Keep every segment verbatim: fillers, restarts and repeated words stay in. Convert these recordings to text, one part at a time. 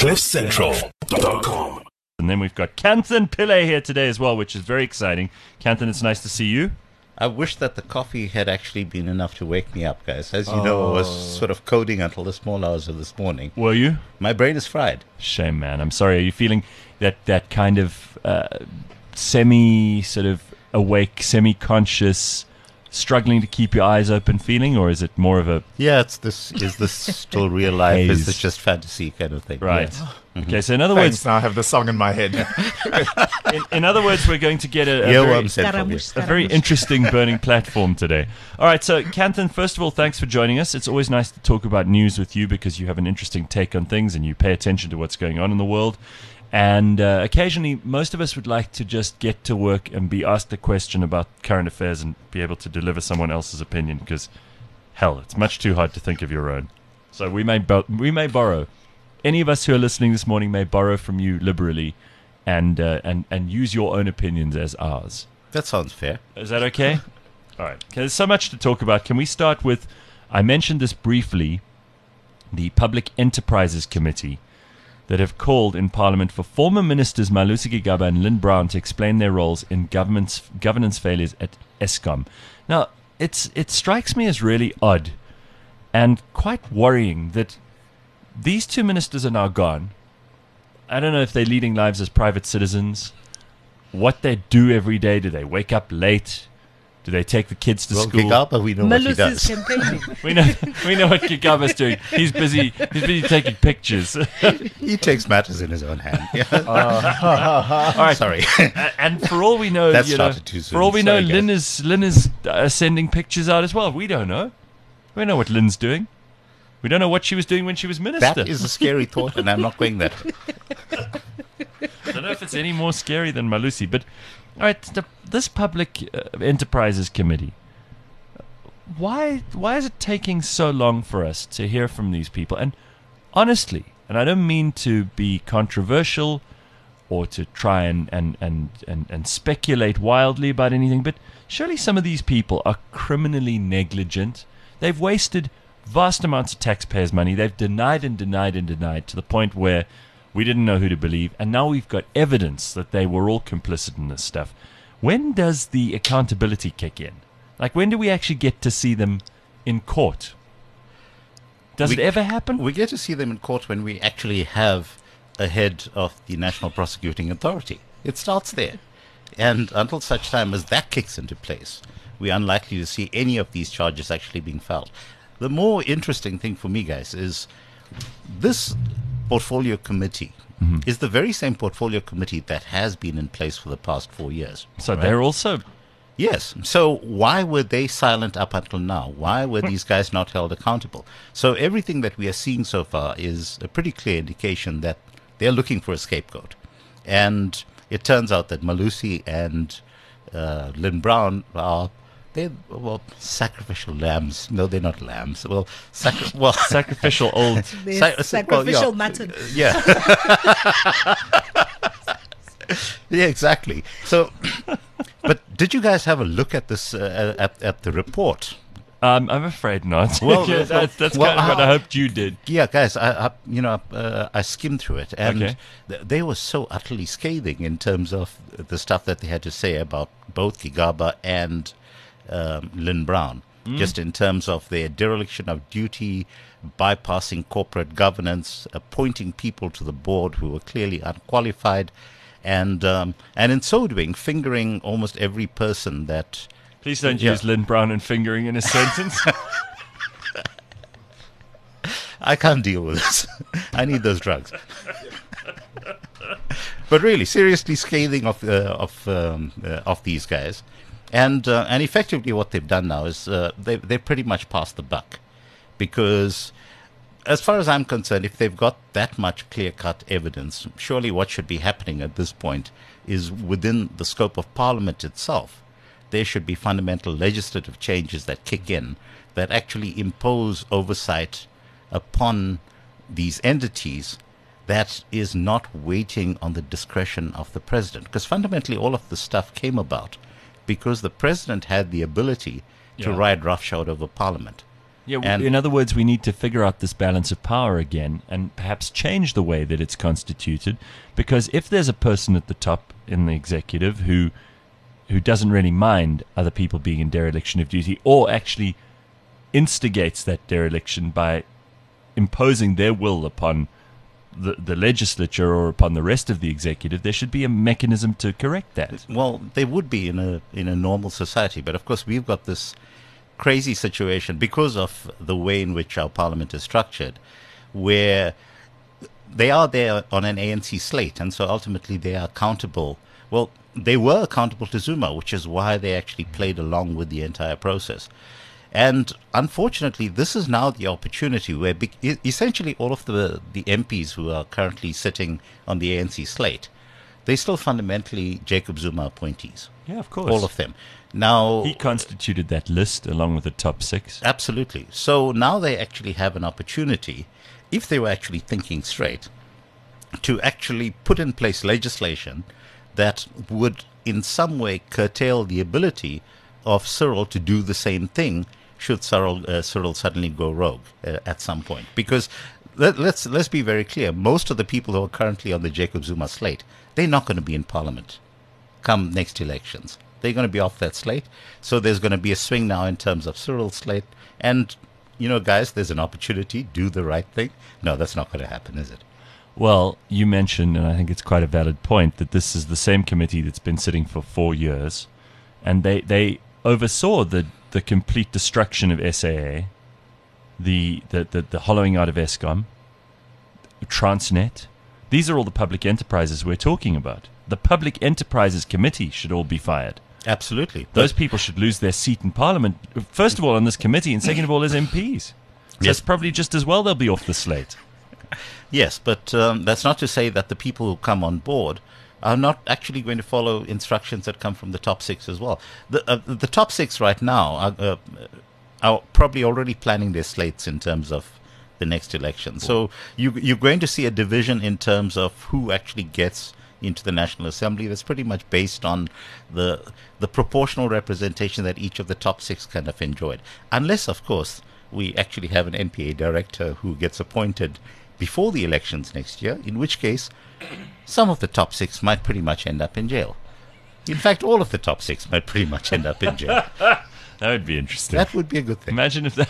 cliff central dot com. And then we've got Kanthan Pillay here today as well, which is very exciting. Kanthan, it's nice to see you. I wish that the coffee had actually been enough to wake me up, guys. As you oh. know, I was sort of coding until the small hours of this morning. Were you? My brain is fried. Shame, man. I'm sorry. Are you feeling that, that kind of uh, semi sort of awake, semi-conscious, struggling to keep your eyes open feeling, or is it more of a... Yeah, it's this. Is this still real life? Haze. Is this just fantasy kind of thing? Right. Yeah. Mm-hmm. Okay, so in other Thanks, words... now I have the song in my head. in, in other words, we're going to get a, a, yeah, very, a very interesting burning platform today. All right, so Kanthan, first of all, thanks for joining us. It's always nice to talk about news with you because you have an interesting take on things and you pay attention to what's going on in the world. And uh, occasionally, most of us would like to just get to work and be asked a question about current affairs and be able to deliver someone else's opinion because, hell, it's much too hard to think of your own. So we may bo- we may borrow. Any of us who are listening this morning may borrow from you liberally and uh, and, and use your own opinions as ours. That sounds fair. Is that okay? All right. Okay, there's so much to talk about. Can we start with, I mentioned this briefly, the Public Enterprises Committee that have called in Parliament for former ministers Malusi Gigaba and Lynn Brown to explain their roles in governance governance failures at Eskom. Now, it's it strikes me as really odd and quite worrying that these two ministers are now gone. I don't know if they're leading lives as private citizens, what they do every day. Do they wake up late? Do they take the kids to well, school? Gigaba, we know Malusi's what he does. campaigning. we know we know what Gigaba's doing. He's busy. He's busy taking pictures. He takes matters in his own hand. Yeah. Uh, all right, sorry. And for all we know, that you know, started too soon. for all we sorry, know, guys. Lynn is Lynn is uh, sending pictures out as well. We don't know. We don't know what Lynn's doing. We don't know what she was doing when she was minister. That is a scary thought, and I'm not going there. I don't know if it's any more scary than Malusi, but all right, the, this Public uh, Enterprises Committee. Why why is it taking so long for us to hear from these people? And honestly, and I don't mean to be controversial or to try and, and, and, and, and speculate wildly about anything, but surely some of these people are criminally negligent. They've wasted vast amounts of taxpayers' money. They've denied and denied and denied to the point where we didn't know who to believe, and now we've got evidence that they were all complicit in this stuff. When does the accountability kick in? Like, when do we actually get to see them in court? Does we, it ever happen? We get to see them in court when we actually have a head of the National Prosecuting Authority. It starts there. And until such time as that kicks into place, we're unlikely to see any of these charges actually being filed. The more interesting thing for me, guys, is this portfolio committee mm-hmm. is the very same portfolio committee that has been in place for the past four years. So right? they're also... Yes. So why were they silent up until now? Why were these guys not held accountable? So everything that we are seeing so far is a pretty clear indication that they're looking for a scapegoat. And it turns out that Malusi and uh, Lynn Brown are... They're, well, sacrificial lambs. No, they're not lambs. Well, sacri- well sacrificial old. Sa- sacrificial well, yeah, mutton. Yeah. Yeah, exactly. So, but did you guys have a look at this, uh, at, at the report? Um, I'm afraid not. Well, yeah, that, that's well, kind of what uh, I hoped you did. Yeah, guys, I, I you know, uh, I skimmed through it, and Okay. th- they were so utterly scathing in terms of the stuff that they had to say about both Gigaba and um, Lynn Brown, mm. just in terms of their dereliction of duty, bypassing corporate governance, appointing people to the board who were clearly unqualified, and um, and in so doing, fingering almost every person that... Please don't Yeah. use Lynn Brown and fingering in a sentence. I can't deal with this. I need those drugs. But really, seriously scathing of uh, of um, uh, of these guys, and uh, and effectively what they've done now is uh, they they pretty much passed the buck, because as far as I'm concerned, if they've got that much clear-cut evidence, surely what should be happening at this point is within the scope of Parliament itself. There should be fundamental legislative changes that kick in that actually impose oversight upon these entities that is not waiting on the discretion of the president. Because fundamentally all of this stuff came about because the president had the ability to Yeah. ride roughshod over Parliament. Yeah, And- in other words, we need to figure out this balance of power again and perhaps change the way that it's constituted. Because if there's a person at the top in the executive who who doesn't really mind other people being in dereliction of duty, or actually instigates that dereliction by imposing their will upon the, the legislature or upon the rest of the executive, there should be a mechanism to correct that. Well, there would be in a in a normal society, but of course we've got this crazy situation because of the way in which our parliament is structured, where they are there on an A N C slate, and so ultimately they are accountable. Well, they were accountable to Zuma, which is why they actually played along with the entire process. And unfortunately, this is now the opportunity where be- e- essentially all of the, the M Ps who are currently sitting on the A N C slate, they're still fundamentally Jacob Zuma appointees. Yeah, of course. All of them. Now, He constituted that list along with the top six. absolutely. So now they actually have an opportunity, if they were actually thinking straight, to actually put in place legislation that would in some way curtail the ability of Cyril to do the same thing should Cyril, uh, Cyril suddenly go rogue uh, at some point. Because let, let's let's be very clear, most of the people who are currently on the Jacob Zuma slate, they're not going to be in Parliament come next elections. They're going to be off that slate. So there's going to be a swing now in terms of Cyril's slate. And, you know, guys, there's an opportunity. Do the right thing. No, that's not going to happen, is it? Well, you mentioned, and I think it's quite a valid point, that this is the same committee that's been sitting for four years, and they, they oversaw the, the complete destruction of S A A, the, the, the, the hollowing out of Eskom, Transnet. These are all the public enterprises we're talking about. The Public Enterprises Committee should all be fired. Absolutely. Those people should lose their seat in Parliament, first of all, on this committee, and second of all, as M Ps. So Yes. it's probably just as well they'll be off the slate. Yes, but um, that's not to say that the people who come on board are not actually going to follow instructions that come from the top six as well. The uh, the top six right now are, uh, are probably already planning their slates in terms of the next election. So you, you're going to see a division in terms of who actually gets into the National Assembly. That's pretty much based on the the proportional representation that each of the top six kind of enjoyed. Unless, of course, we actually have an N P A director who gets appointed before the elections next year, in which case some of the top six might pretty much end up in jail. In fact, all of the top six might pretty much end up in jail. That would be interesting. That would be a good thing. Imagine if that...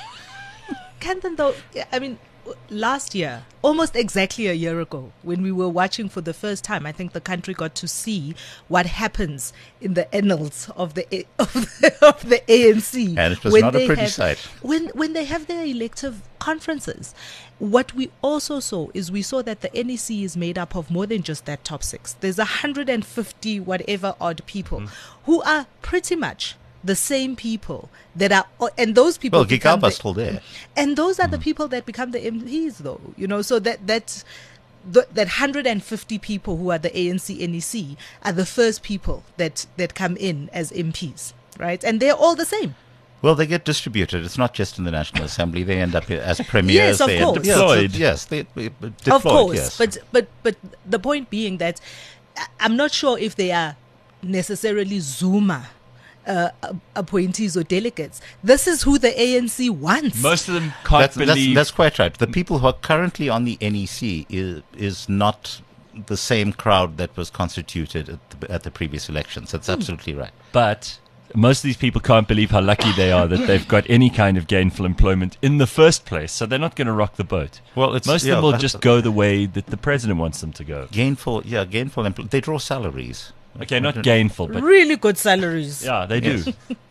Canton, though, I mean, last year, almost exactly a year ago, when we were watching for the first time, I think the country got to see what happens in the annals of the A- of the, of the A N C. And it was when not a they pretty have- sight. When when they have their elective conferences. What we also saw is we saw that the N E C is made up of more than just that top six. There's one hundred fifty whatever odd people who are pretty much the same people that are, and those people. Well, become Gigaba's the- still there. and those are the people that become the M Ps, though, you know, so that that's the, that one hundred fifty people who are the A N C N E C are the first people that, that come in as M Ps, right? And they're all the same. Well, they get distributed. It's not just in the National Assembly. They end up as premiers. Yes, of they end- course. yes, Deployed. Yes, they, they, deployed, Of course, yes. but but but the point being that I- I'm not sure if they are necessarily Zuma uh, appointees or delegates. This is who the A N C wants. Most of them can't that's, that's, believe... that's quite right. The people who are currently on the N E C is, is not the same crowd that was constituted at the, at the previous elections. That's absolutely right. But most of these people can't believe how lucky they are that they've got any kind of gainful employment in the first place. So they're not going to rock the boat. Well, it's Most of yeah, them will that- just go the way that the president wants them to go. gainful. Yeah, gainful. Empl- they draw salaries. Okay, not gainful, but Really good salaries. yeah, they do.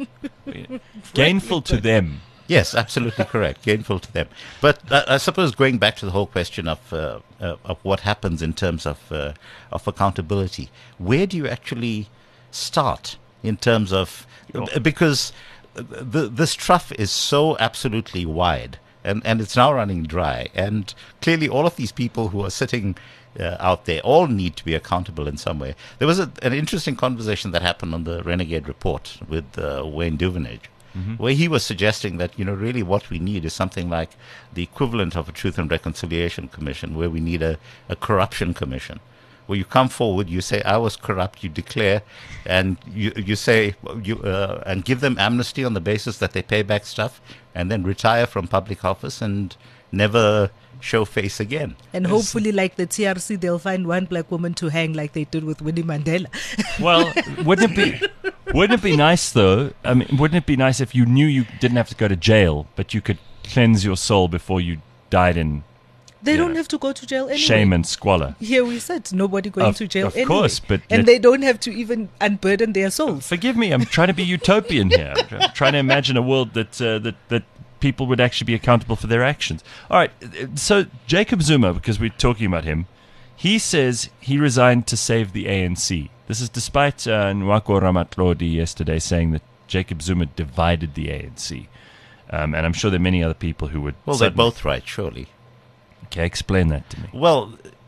Gainful to them. Yes, absolutely correct. Gainful to them. But uh, I suppose going back to the whole question of uh, uh, of what happens in terms of uh, of accountability, where do you actually start in terms of Sure. because the, this trough is so absolutely wide, and, and it's now running dry, and clearly all of these people who are sitting uh, out there all need to be accountable in some way. There was a, an interesting conversation that happened on the Renegade Report with uh, Wayne Duvenage, where he was suggesting that, you know, really what we need is something like the equivalent of a Truth and Reconciliation Commission, where we need a, a corruption commission, where you come forward, you say, I was corrupt, you declare, and you you say, you uh, and give them amnesty on the basis that they pay back stuff, and then retire from public office and never show face again. And hopefully, like the T R C, they'll find one black woman to hang like they did with Winnie Mandela. Well, wouldn't it be wouldn't it be nice though? I mean, wouldn't it be nice if you knew you didn't have to go to jail, but you could cleanse your soul before you died in They Yeah. don't have to go to jail anyway. shame and squalor? Here we said nobody going Of- to jail of anyway. course, but and let- they don't have to even unburden their souls. Forgive me, I'm trying to be utopian here. I'm try- trying to imagine a world that uh, that that people would actually be accountable for their actions. All right, uh, so Jacob Zuma, because we're talking about him, he says he resigned to save the A N C. This is despite uh, Nwako Ramatlodi yesterday saying that Jacob Zuma divided the A N C. Um, and I'm sure there are many other people who would... Well, they're certainly- both right, surely. Okay, explain that to me. Well,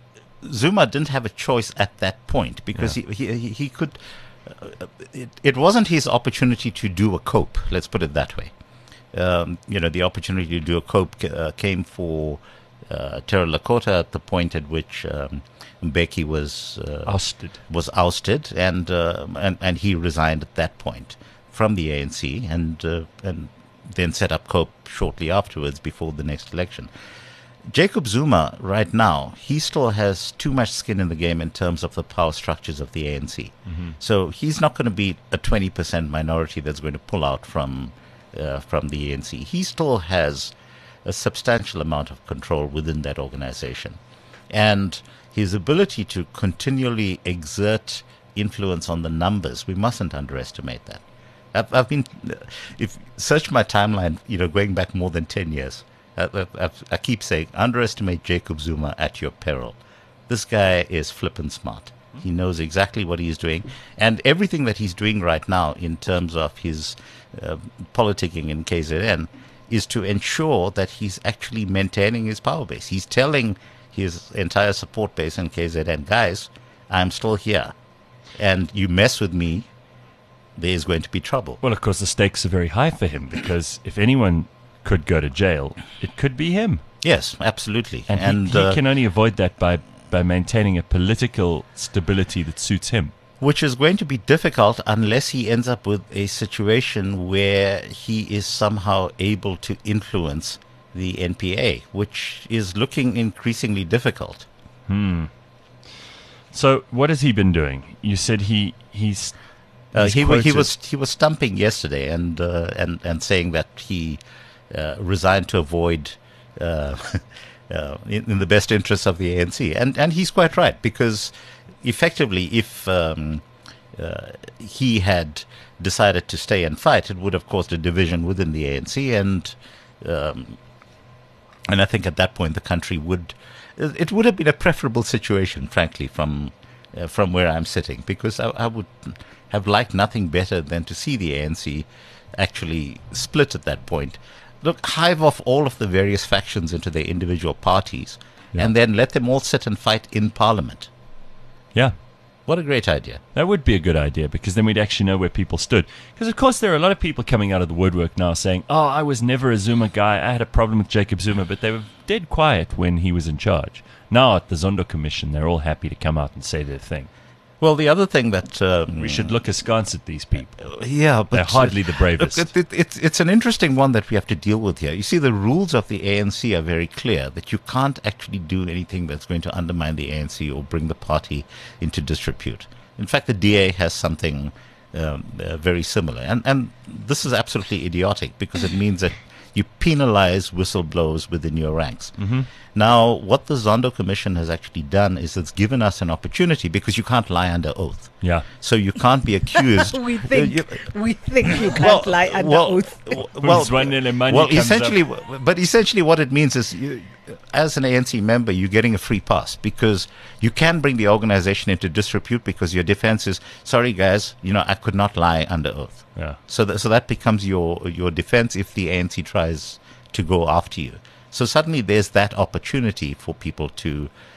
Zuma didn't have a choice at that point because he, he he he could. Uh, it, it wasn't his opportunity to do a cope. Let's put it that way. Um, you know, the opportunity to do a cope uh, came for uh, Terra Lakota at the point at which um, Mbeki was uh, Ousted. was ousted, and uh, and and he resigned at that point from the A N C, and uh, and then set up COPE shortly afterwards before the next election. Jacob Zuma, right now, he still has too much skin in the game in terms of the power structures of the A N C. Mm-hmm. So he's not going to be a twenty percent minority that's going to pull out from uh, from the A N C. He still has a substantial amount of control within that organization. And his ability to continually exert influence on the numbers, we mustn't underestimate that. I've, I've been, if search my timeline, you know, going back more than ten years, I, I, I keep saying, underestimate Jacob Zuma at your peril. This guy is flippin' smart. He knows exactly what he's doing. And everything that he's doing right now in terms of his uh, politicking in K Z N is to ensure that he's actually maintaining his power base. He's telling his entire support base in K Z N, guys, I'm still here. And you mess with me, there's going to be trouble. Well, of course, the stakes are very high for him because if anyone could go to jail, it could be him. Yes, absolutely. And, and he, he uh, can only avoid that by, by maintaining a political stability that suits him. which is going to be difficult unless he ends up with a situation where he is somehow able to influence the N P A, which is looking increasingly difficult. Hmm. So what has he been doing? You said he he's, Uh, he's he wa- he quoted- was he was stumping yesterday and uh, and and saying that he uh, resigned to avoid uh, uh, in, in the best interests of the A N C, and and he's quite right, because effectively, if um, uh, he had decided to stay and fight, it would have caused a division within the A N C, and um, and I think at that point the country would it would have been a preferable situation, frankly, from uh, from where I'm sitting, because I, I would have liked nothing better than to see the A N C actually split at that point. Look, hive off all of the various factions into their individual parties, Yeah. and then let them all sit and fight in Parliament. yeah. What a great idea. That would be a good idea, because then we'd actually know where people stood. Because, of course, there are a lot of people coming out of the woodwork now saying, oh, I was never a Zuma guy. I had a problem with Jacob Zuma, but they were dead quiet when he was in charge. Now, at the Zondo Commission, they're all happy to come out and say their thing. Well, the other thing that... Um, We should look askance at these people. Yeah, but They're hardly the bravest. Look, it, it, it's it's an interesting one that we have to deal with here. You see, the rules of the A N C are very clear, that you can't actually do anything that's going to undermine the A N C or bring the party into disrepute. In fact, the D A has something um, uh, very similar, and and this is absolutely idiotic, because it means that you penalize whistleblowers within your ranks. Mm-hmm. Now, what the Zondo Commission has actually done is it's given us an opportunity, because you can't lie under oath. Yeah. So you can't be accused. we think you- we think you can't lie under well, oath. w- Well, Zwanele Manyi well, comes essentially, but essentially, what it means is, you, as an A N C member, you're getting a free pass, because you can bring the organization into disrepute, because your defense is, sorry guys, you know, I could not lie under oath. Yeah. So, that so that becomes your your defense if the A N C tries to go after you. So suddenly, there's that opportunity for people to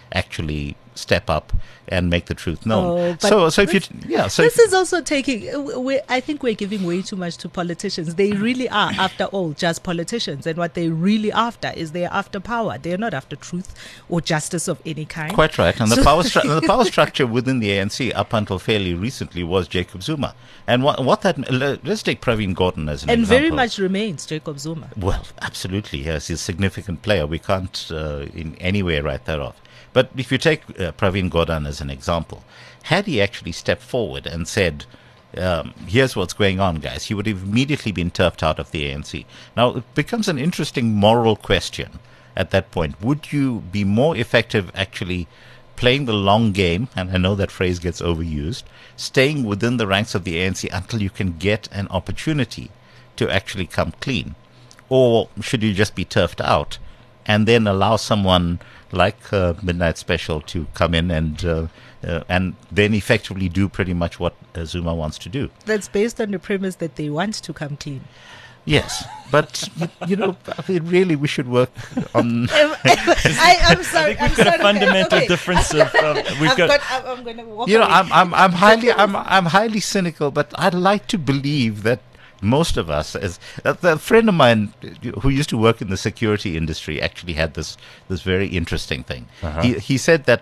actually step up and make the truth known. Oh, but so, so if you, this- yeah, so this if, is also taking. uh, we I think we're giving way too much to politicians. They really are, after all, just politicians, and what they're really after is they're after power. They're not after truth or justice of any kind. quite right. And the So- power stru- the power structure within the A N C up until fairly recently was Jacob Zuma. And what what that le- let's take Pravin Gordhan as an and example. very much remains Jacob Zuma. Well, absolutely, yes, he's a significant player. We can't uh, in any way write that off. But if you take uh, Pravin Gordhan as an example, had he actually stepped forward and said, um, here's what's going on, guys, he would have immediately been turfed out of the A N C. Now, it becomes an interesting moral question at that point. Would you be more effective actually playing the long game, and I know that phrase gets overused, staying within the ranks of the A N C until you can get an opportunity to actually come clean? Or should you just be turfed out and then allow someone like uh, Midnight Special to come in and uh, uh, and then effectively do pretty much what uh, Zuma wants to do? That's based on the premise that they want to come clean. Yes, but you, you know, I mean, really, we should work on. I, I'm sorry. We've I'm got sorry. a fundamental Okay. difference of. Um, we've I've got. got, I'm, I'm going to walk You know, away. I'm I'm I'm highly I'm I'm highly cynical, but I'd like to believe that most of us, as a, a friend of mine who used to work in the security industry, actually had this this very interesting thing. Uh-huh. He he said that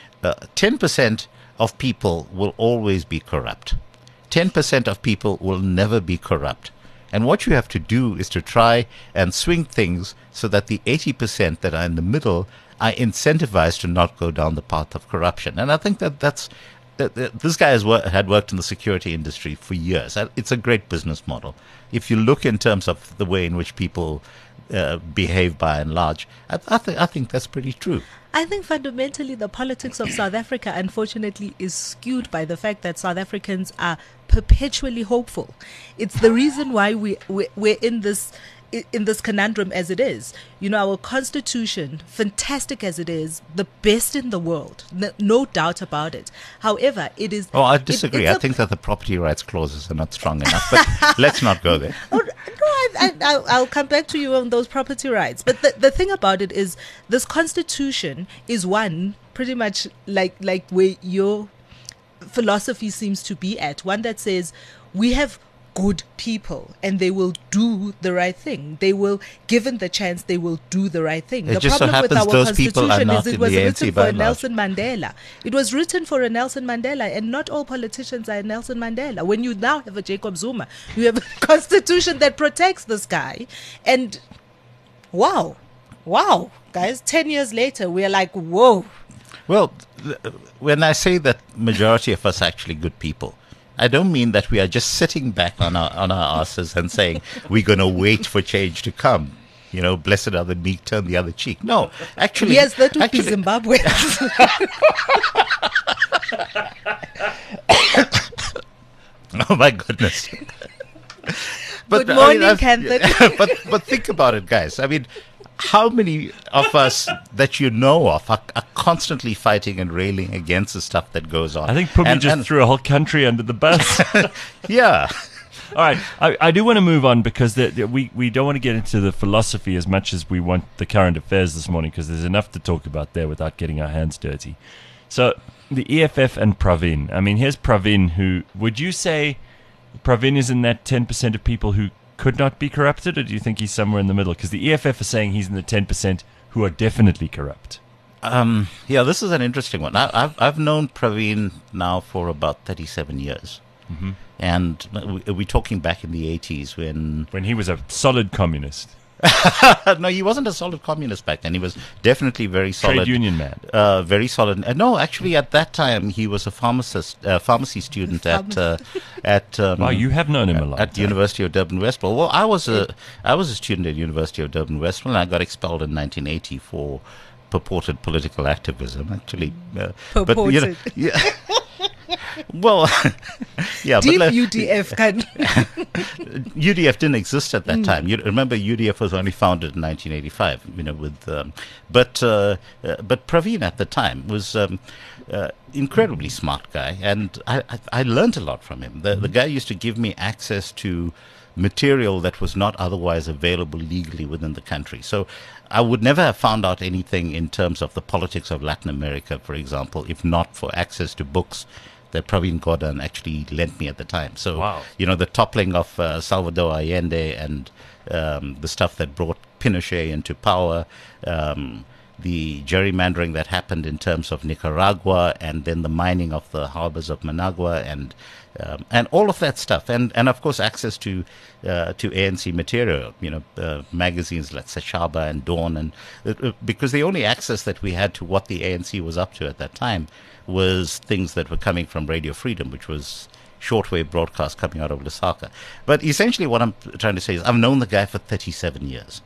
ten percent of people will always be corrupt. Ten percent of people will never be corrupt. And what you have to do is to try and swing things so that the eighty percent that are in the middle are incentivized to not go down the path of corruption. And I think that that's that, that this guy has wor- had worked in the security industry for years. Uh, It's a great business model. If you look in terms of the way in which people uh, behave by and large, I, I, th- I think that's pretty true. I think fundamentally the politics of South Africa, unfortunately, is skewed by the fact that South Africans are perpetually hopeful. It's the reason why we we we're in this i- in this conundrum as it is. You know, our constitution, fantastic as it is, the best in the world, no, no doubt about it. However, it is. Oh, I it- disagree. it's I a- think that the property rights clauses are not strong enough. But let's not go there. Oh, no, I, I, I'll, I'll come back to you on those property rights. But the, the thing about it is, this constitution is one pretty much like like where your philosophy seems to be at. One that says we have good people and they will do the right thing. They will, given the chance, they will do the right thing. It the just so problem with happens our those people are constitution not is it in was the A N C written by for and large. Nelson Mandela. It was written for a Nelson Mandela, and not all politicians are Nelson Mandela. When you now have a Jacob Zuma, you have a constitution that protects this guy, and wow, wow, guys, ten years later, we're like, whoa. Well, th- when I say that majority of us are actually good people, I don't mean that we are just sitting back on our on our asses and saying we're going to wait for change to come. You know, blessed are the meek, turn the other cheek. No, actually, Yes, that would be actually, Zimbabwe. oh my goodness. Good I morning, I've- Kanthan. but but think about it, guys. I mean, how many of us that you know of are, are constantly fighting and railing against the stuff that goes on? I think Pumi And- just and- threw a whole country under the bus. yeah. All right, I, I do want to move on because the, the, we, we don't want to get into the philosophy as much as we want the current affairs this morning because there's enough to talk about there without getting our hands dirty. So the E F F and Pravin. I mean, here's Pravin who, would you say Pravin is in that ten percent of people who could not be corrupted, or do you think he's somewhere in the middle? Because the E F F are saying he's in the ten percent who are definitely corrupt. Um, yeah, this is an interesting one. I, I've I've known Pravin now for about thirty-seven years, Mm-hmm. and we, we're talking back in the eighties when When he was a solid communist, no, he wasn't a solid communist back then. He was definitely very solid. trade union man. Uh, very solid. Uh, no, actually, at that time he was a pharmacist, uh, pharmacy student at uh, at. Um, Wow, you have known him a at- long at the time. University of Durban Westwell. Well, I was a I was a student at University of Durban Westwell, and I got expelled in nineteen eighty for purported political activism. Actually, uh, but you know, Purported. yeah. Well, yeah, Deep but like- U D F can. U D F didn't exist at Mm. that time. You remember, U D F was only founded in nineteen eighty-five. You know, with um, but uh, uh, but Pravin at the time was um, uh, incredibly smart guy, and I, I I learned a lot from him. The the guy used to give me access to material that was not otherwise available legally within the country. So I would never have found out anything in terms of the politics of Latin America, for example, if not for access to books that Praveen Gordhan actually lent me at the time. So, Wow. you know, the toppling of uh, Salvador Allende and um, the stuff that brought Pinochet into power, um, the gerrymandering that happened in terms of Nicaragua, and then the mining of the harbors of Managua, and um, and all of that stuff, and and of course access to uh, to A N C material, you know, uh, magazines like Sashaba and Dawn, and uh, uh, because the only access that we had to what the A N C was up to at that time was things that were coming from Radio Freedom, which was shortwave broadcast coming out of Lusaka. But essentially what I'm trying to say is I've known the guy for thirty-seven years.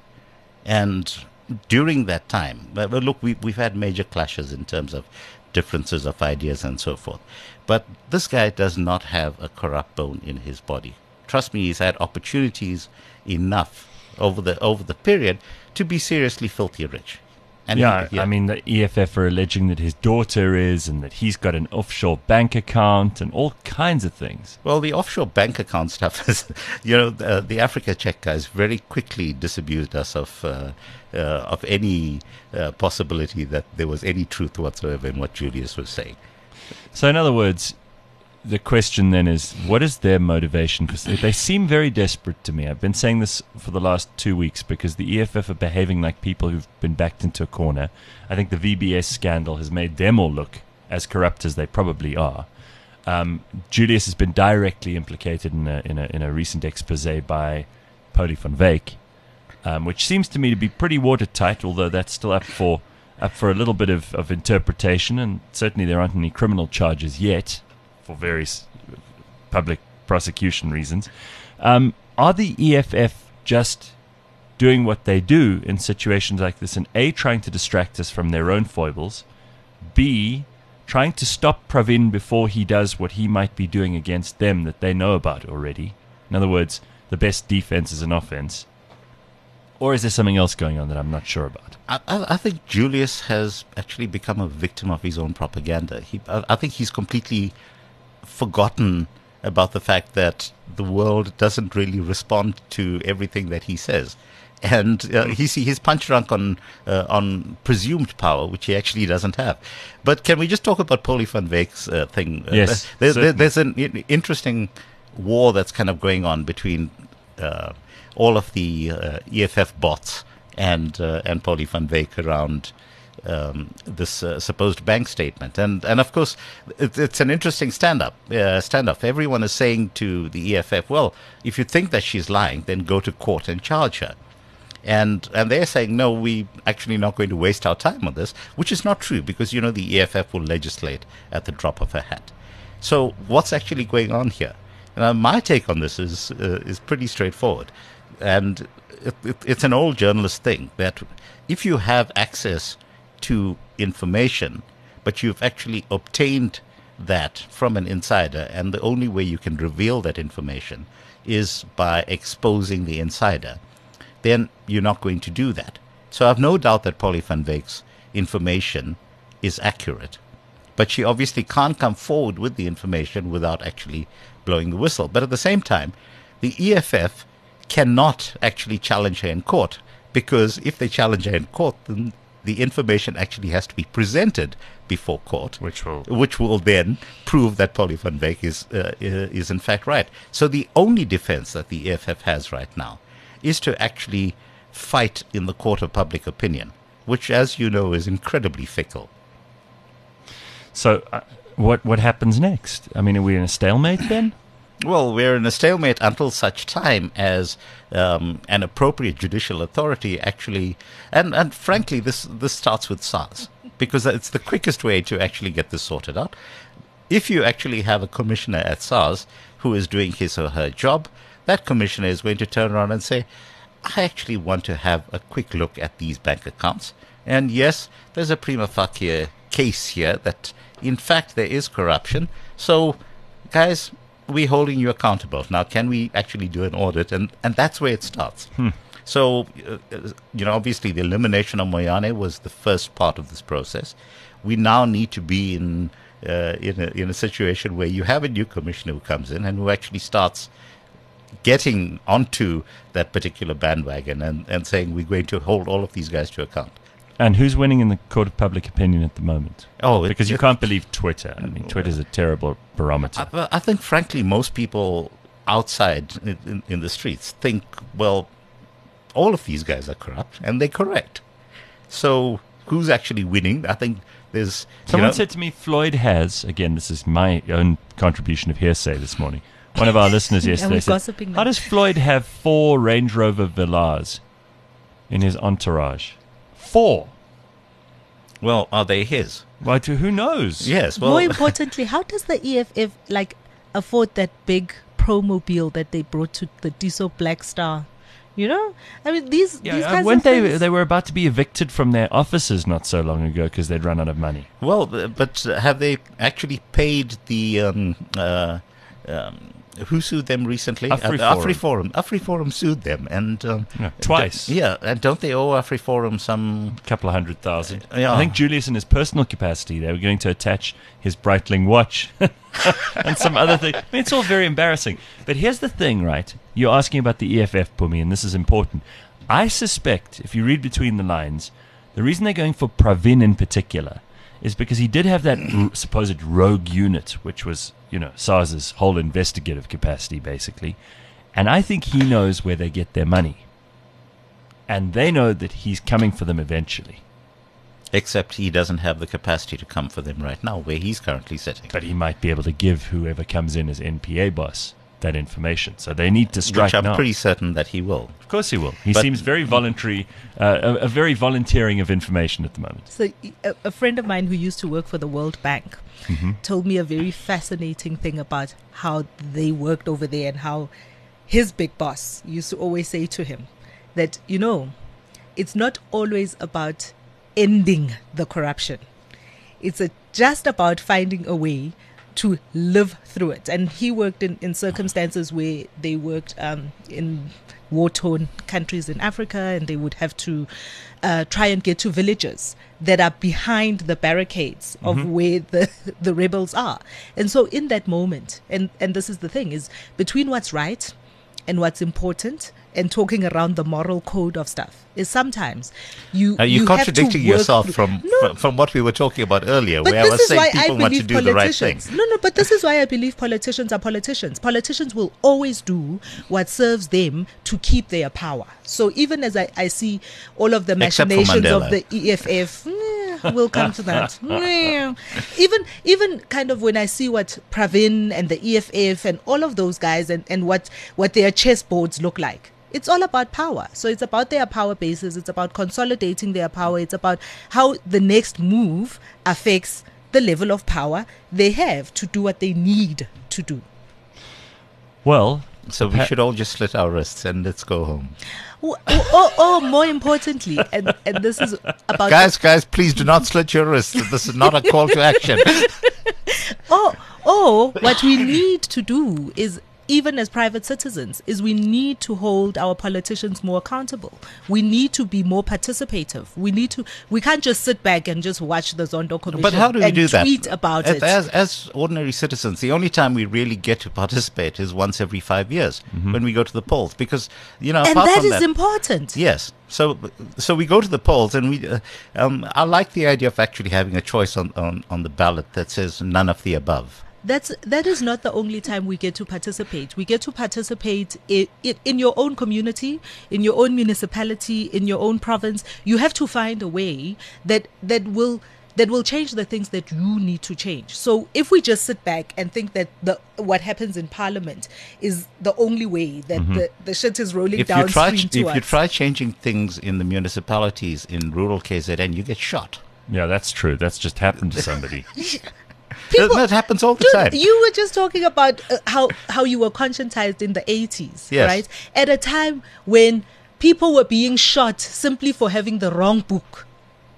And during that time, well, look, we, we've had major clashes in terms of differences of ideas and so forth. But this guy does not have a corrupt bone in his body. Trust me, he's had opportunities enough over the over the period to be seriously filthy rich. And Yeah, he- I mean, the E F F are alleging that his daughter is, and that he's got an offshore bank account, and all kinds of things. Well, the offshore bank account stuff is, you know, the, the Africa Check guys very quickly disabused us of uh, uh, of any uh, possibility that there was any truth whatsoever in what Julius was saying. So, in other words, the question then is, what is their motivation? Because they, they seem very desperate to me. I've been saying this for the last two weeks because the E F F are behaving like people who've been backed into a corner. I think the V B S scandal has made them all look as corrupt as they probably are. Um, Julius has been directly implicated in a, in a, in a recent expose by Polly van Wyk, um, which seems to me to be pretty watertight, although that's still up for up for a little bit of, of interpretation, and certainly there aren't any criminal charges yet for various public prosecution reasons. Um, are the E F F just doing what they do in situations like this, and A, trying to distract us from their own foibles, B, trying to stop Pravin before he does what he might be doing against them that they know about already? In other words, the best defense is an offense. Or is there something else going on that I'm not sure about? I, I I think Julius has actually become a victim of his own propaganda. He, I, I think he's completely forgotten about the fact that the world doesn't really respond to everything that he says. And uh, he's, he's punch drunk on uh, on presumed power, which he actually doesn't have. But can we just talk about Polly van Wyk's uh, thing? Uh, Yes, there, there, certainly. there's an i- interesting war that's kind of going on between uh, all of the uh, E F F bots and uh, and Polly van Wyk around um, this uh, supposed bank statement. And and of course, it, it's an interesting stand-up, uh, standoff. Everyone is saying to the E F F, well, if you think that she's lying, then go to court and charge her. And and they're saying, no, we actually not going to waste our time on this, which is not true, because, you know, the E F F will legislate at the drop of a hat. So what's actually going on here? Uh, my take on this is uh, is pretty straightforward. And it, it, it's an old journalist thing that if you have access to information, but you've actually obtained that from an insider, and the only way you can reveal that information is by exposing the insider, then you're not going to do that. So I've no doubt that Polly van Wyk's information is accurate. But she obviously can't come forward with the information without actually blowing the whistle. But at the same time, the E F F cannot actually challenge her in court, because if they challenge her in court, then the information actually has to be presented before court, Which will- which will then prove that Polly van Wyk is uh, is in fact right. So the only defense that the E F F has right now is to actually fight in the court of public opinion, which, as you know, is incredibly fickle. So, uh, what what happens next? I mean, are we in a stalemate then? Well, we're in a stalemate until such time as um, an appropriate judicial authority actually, and, and frankly, this this starts with SARS, because it's the quickest way to actually get this sorted out. If you actually have a commissioner at SARS who is doing his or her job, that commissioner is going to turn around and say, I actually want to have a quick look at these bank accounts. And yes, there's a prima facie case here that, in fact, there is corruption. So, guys, we're holding you accountable. Now, can we actually do an audit? And, and that's where it starts. Hmm. So, uh, you know, obviously the elimination of Moyane was the first part of this process. We now need to be in uh, in, a, in a situation where you have a new commissioner who comes in and who actually starts getting onto that particular bandwagon and, and saying we're going to hold all of these guys to account. And who's winning in the court of public opinion at the moment? Oh, it- because you it- can't believe Twitter. I mean, Twitter's a terrible barometer. I, I think, frankly, most people outside in, in, in the streets think, well, all of these guys are corrupt, and they're correct. So who's actually winning? I think there's... you Someone know- said to me, Floyd has, again, this is my own contribution of hearsay this morning. One of our listeners yesterday we're said, gossiping how now. does Floyd have four Range Rover Velas in his entourage? Four. Well, are they his? Well, to who knows? Yes, well... More importantly, how does the E F F like afford that big promobile that they brought to the Diso Black Star? You know, I mean, these Yeah, these uh, kinds weren't of they? things. They were about to be evicted from their offices not so long ago because they'd run out of money. Well, uh, but uh, have they actually paid the... Um, uh, um, who sued them recently? Afri Uh, Forum. AfriForum. AfriForum sued them. and um, Yeah, twice. d- yeah, and don't they owe AfriForum some... A couple of hundred thousand. Yeah. I think Julius, in his personal capacity, they were going to attach his Breitling watch and some other thing. I mean, it's all very embarrassing. But here's the thing, right? You're asking about the E F F, Pumi, and this is important. I suspect, if you read between the lines, the reason they're going for Pravin in particular is because he did have that r- supposed rogue unit, which was, you know, SARS's whole investigative capacity, basically. And I think he knows where they get their money. And they know that he's coming for them eventually. Except he doesn't have the capacity to come for them right now, where he's currently sitting. But he might be able to give whoever comes in as N P A boss that information. So they need to strike Which I'm now. pretty certain that he will. Of course he will. He But- seems very voluntary, uh, a, a very volunteering of information at the moment. So, a, a friend of mine who used to work for the World Bank told me a very fascinating thing about how they worked over there and how his big boss used to always say to him that, you know, it's not always about ending the corruption. It's a, just about finding a way to live through it. And he worked in, in circumstances where they worked um, in war-torn countries in Africa, and they would have to uh, try and get to villages that are behind the barricades of where the, the rebels are. And so in that moment, and, and this is the thing, is between what's right and what's important and talking around the moral code of stuff is sometimes you Are you, you have to contradicting work yourself through- from, No, from from what we were talking about earlier, but where I this was is saying why I people want to believe do the right thing? politicians. No, no, but this is why I believe politicians are politicians. Politicians will always do what serves them to keep their power. So even as I, I see all of the Except for machinations of Mandela. the E F F, eh, we'll come to that. Eh. even even kind of when I see what Pravin and the E F F and all of those guys and, and what, what their chessboards look like. It's all about power. So it's about their power bases. It's about consolidating their power. It's about how the next move affects the level of power they have to do what they need to do. Well, So we Pa- should all just slit our wrists and let's go home. Oh, oh, oh, oh, more importantly, and, and this is about Guys, guys, please do not slit your wrists. This is not a call to action. Oh, oh, what we need to do is, even as private citizens, is we need to hold our politicians more accountable. We need to be more participative. We need to. We can't just sit back and just watch the Zondo Commission. But how do we and do that? Tweet about as, it. As, as ordinary citizens, the only time we really get to participate is once every five years when we go to the polls. Because, you know, and apart that from is that, important. yes. So, so we go to the polls, and we. Uh, um, I like the idea of actually having a choice on, on, on the ballot that says none of the above. That's that is not the only time we get to participate. We get to participate in, in, in your own community, in your own municipality, in your own province. You have to find a way that that will that will change the things that you need to change. So if we just sit back and think that the what happens in Parliament is the only way that the, the shit is rolling If you try, downstream if to you us. try changing things in the municipalities in rural K Z N, you get shot. yeah, that's true. That's just happened to somebody. People- that happens all the Dude, time. you were just talking about uh, how how you were conscientized in the eighties, Yes. right? At a time when people were being shot simply for having the wrong book.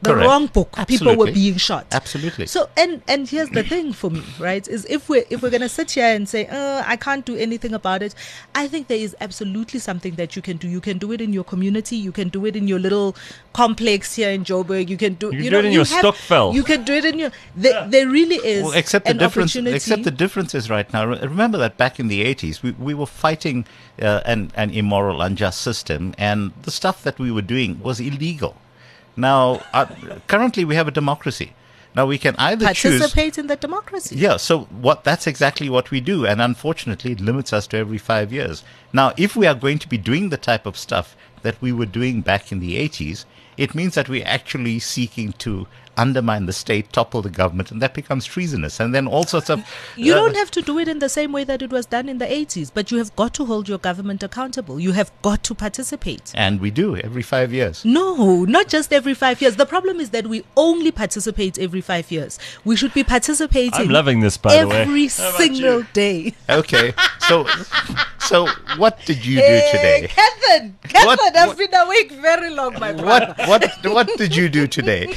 the Correct. wrong book, people were Absolutely. being shot. Absolutely. So and and here's the thing for me, right? Is if we're if we're gonna sit here and say, uh, I can't do anything about it, I think there is absolutely something that you can do. You can do it in your community. You can do it in your little complex here in Joburg. You can do. You can you do know, it in you your have- Stockfell. You can do it in your. There, there really is. Well, except the an difference. opportunity. Except the difference is right now. re- Remember that back in the eighties, we, we were fighting uh, an an immoral, unjust system, and the stuff that we were doing was illegal. Now, uh, currently, we have a democracy. Now we can either choose. Participate in the democracy. Yeah, so what that's exactly what we do, and unfortunately it limits us to every five years. Now, if we are going to be doing the type of stuff that we were doing back in the eighties, it means that we're actually seeking to undermine the state, topple the government, and that becomes treasonous. And then all sorts of... You uh, don't have to do it in the same way that it was done in the eighties, but you have got to hold your government accountable. You have got to participate. And we do every five years. No, not just every five years. The problem is that we only participate every five years. We should be participating I'm loving this, by the way. every How about single you? day. Okay, so so what did you do Hey, today? Kevin, Kevin, What- I've what- been awake very long, my brother. What what what did you do today?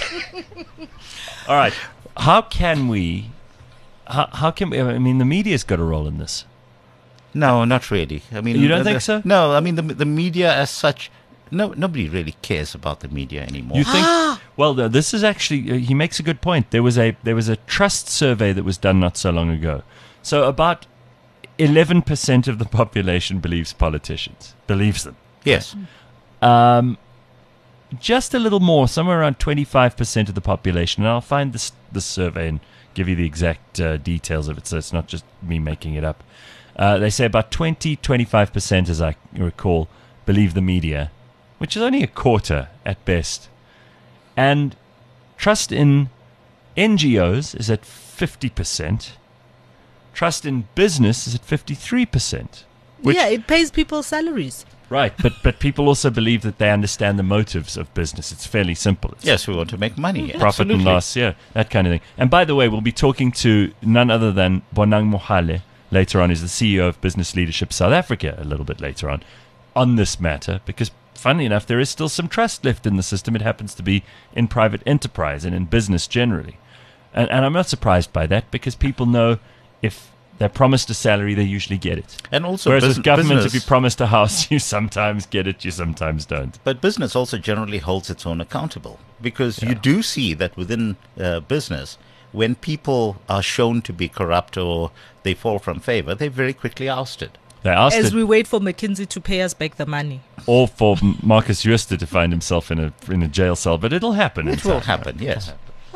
All right. How can we? How, how can we? I mean, the media's got a role in this. No, not really. I mean, You don't the- think the- so? No, I mean the the media as such. No, nobody really cares about the media anymore. You think? Well, no, this is actually. Uh, he makes a good point. There was a there was a trust survey that was done not so long ago. So about eleven percent of the population believes politicians believes them. Yes. Um, just a little more, somewhere around twenty-five percent of the population. And I'll find this this survey and give you the exact uh, details of it, so it's not just me making it up. Uh, they say about twenty, twenty-five percent, as I recall, believe the media, which is only a quarter at best. And trust in N G Os is at fifty percent. Trust in business is at fifty-three percent. Which, Yeah, it pays people's salaries. Right, but but people also believe that they understand the motives of business. It's fairly simple. It's Yes, we want to make money. profit Absolutely. and loss, yeah, that kind of thing. And by the way, we'll be talking to none other than Bonang Mohale later on. He's the C E O of Business Leadership South Africa a little bit later on on this matter, because funnily enough, there is still some trust left in the system. It happens to be in private enterprise and in business generally. And, and I'm not surprised by that, because people know if they're promised a salary, they usually get it. And also, Whereas bus- with government, if business, you're promised a house, you sometimes get it, you sometimes don't. but business also generally holds its own accountable, because you do see that within uh, business, when people are shown to be corrupt or they fall from favor, they're very quickly ousted. They asked As it, we wait for McKinsey to pay us back the money. or for M- Marcus Jooste to find himself in a in a jail cell, but it'll happen. in It will time. happen, yes.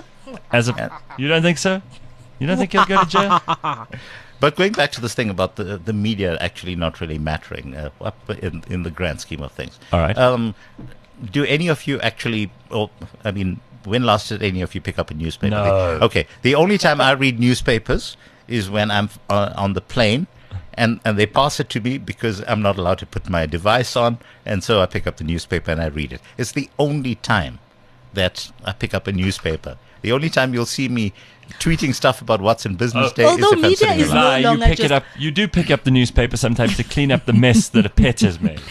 As a, you don't think so? You don't think he'll go to jail? But going back to this thing about the the media actually not really mattering uh, up in in the grand scheme of things. All right. Um, do any of you actually? Or I mean, when last did any of you pick up a newspaper? No. Okay. The only time I read newspapers is when I'm uh, on the plane, and and they pass it to me because I'm not allowed to put my device on, and so I pick up the newspaper and I read it. It's the only time that I pick up a newspaper. The only time you'll see me tweeting stuff about what's in business Oh. day Although is if I'm media sitting is alone. no Lie, you longer pick it just- up. You do pick up the newspaper sometimes to clean up the mess that a pet has made.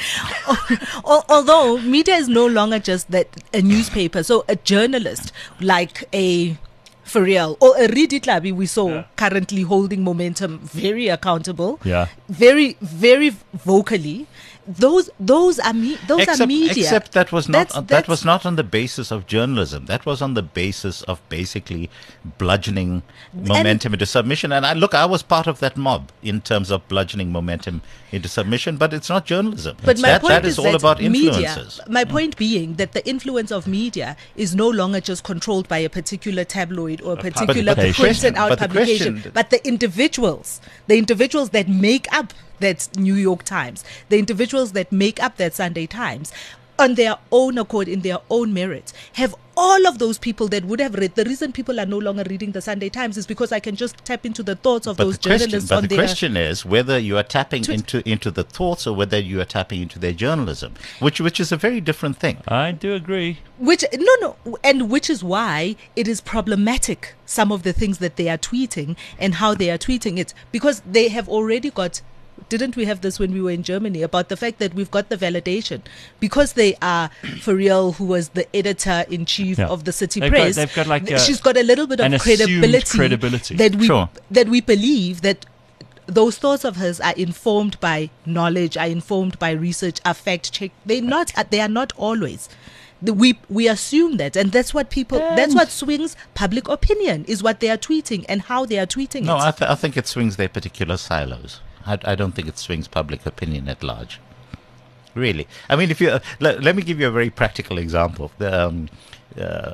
Al- Although media is no longer just that a newspaper, so a journalist like a for real or a Ridi Tlabi we saw Yeah. currently holding momentum, very accountable, Yeah. very very vocally. Those those are me. Those except, are media. Except that was not That's- uh, that that's- was not on the basis of journalism. That was on the basis of basically bludgeoning momentum into submission. And I look, I was part of that mob in terms of bludgeoning momentum into submission. But it's not journalism. But my that, point that is is all that about media, influences. My point being that the influence of media is no longer just controlled by a particular tabloid or a particular publication. printed out But the publication, question- but the individuals, the individuals that make up that New York Times, the individuals that make up that Sunday Times, on their own accord, in their own merit, have all of those people that would have read. The reason people are no longer reading the Sunday Times is because I can just tap into the thoughts of But those the question, journalists but on the their. question is whether you are tapping Twi- into into the thoughts or whether you are tapping into their journalism, which which is a very different thing. I do agree. Which no no and which is why it is problematic, some of the things that they are tweeting and how they are tweeting it, because they have already got didn't we have this when we were in Germany about the fact that we've got the validation because they are Fariel, who was the editor in chief Yeah. of the City They've got- Press. they've got like a- she's got a little bit an of assumed credibility, credibility. that we Sure. that we believe that those thoughts of hers are informed by knowledge, are informed by research, are fact checked. They not they are not always. The- We we assume that, and that's what people. that's what swings public opinion is what they are tweeting and how they are tweeting No, it. I, th- I think it swings their particular silos. I, I don't think it swings public opinion at large. Really. I mean, if you uh, let, let me give you a very practical example. The, um, uh,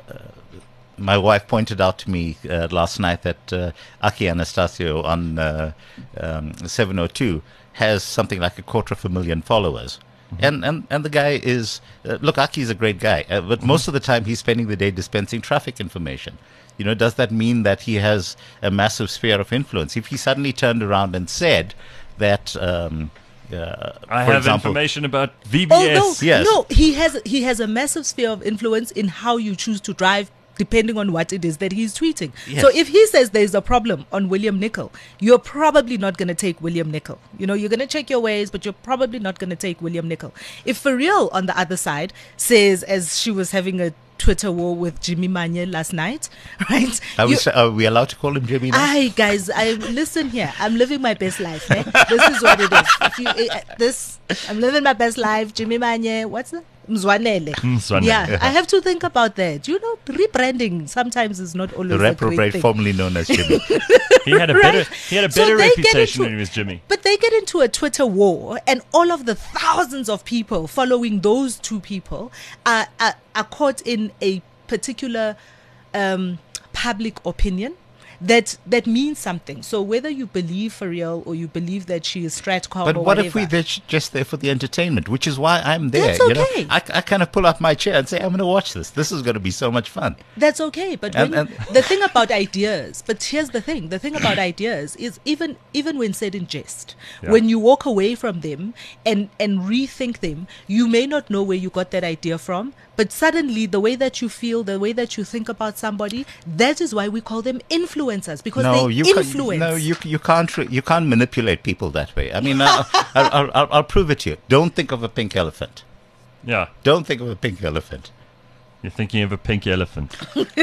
my wife pointed out to me uh, last night that uh, Aki Anastasio on uh, um, seven oh two has something like a quarter of a million followers. And, and and the guy is, uh, look, Aki is a great guy, uh, but most of the time he's spending the day dispensing traffic information. You know, does that mean that he has a massive sphere of influence? If he suddenly turned around and said that, um, uh, I for have example, information about V B S. Although Yes. no, he has he has a massive sphere of influence in how you choose to drive, depending on what it is that he's tweeting. Yes. So if he says there's a problem on William Nicol, you're probably not going to take William Nicol. You know, you're going to check your ways, but you're probably not going to take William Nicol. If Fariel on the other side says, as she was having a Twitter war with Jimmy Manye last night, right? are we, You- s- are we allowed to call him Jimmy now? Aye, guys, I listen here. I'm living my best life. Eh? This is what it is. If you, eh, this, I'm living my best life. Jimmy Manye, what's that? Mzwanele. Mzwanele. Yeah, I have to think about that. You know, rebranding sometimes is not always the a great reprobate thing. formerly known as Jimmy. He had a Right. better he had a So better they get reputation into- when he was Jimmy. But they get into a Twitter war, and all of the thousands of people following those two people are are, are caught in a particular um, public opinion that that means something. So whether you believe Fariel or you believe that she is Stratcom But or what whatever, if we they're j- just there for the entertainment, which is why I'm there. That's You know, okay. I, I kind of pull out my chair and say, I'm going to watch this. This is going to be so much fun. That's okay, but And- when, and- the thing about ideas, but here's the thing: the thing about ideas is even even when said in jest, Yeah. when you walk away from them and and rethink them, you may not know where you got that idea from, but suddenly the way that you feel, the way that you think about somebody, that is why we call them influencers, because No, they you influence. Can, no, you you can't re- you can't manipulate people that way. I mean, I'll, I'll, I'll, I'll prove it to you. Don't think of a pink elephant. Yeah. Don't think of a pink elephant. You're thinking of a pink elephant.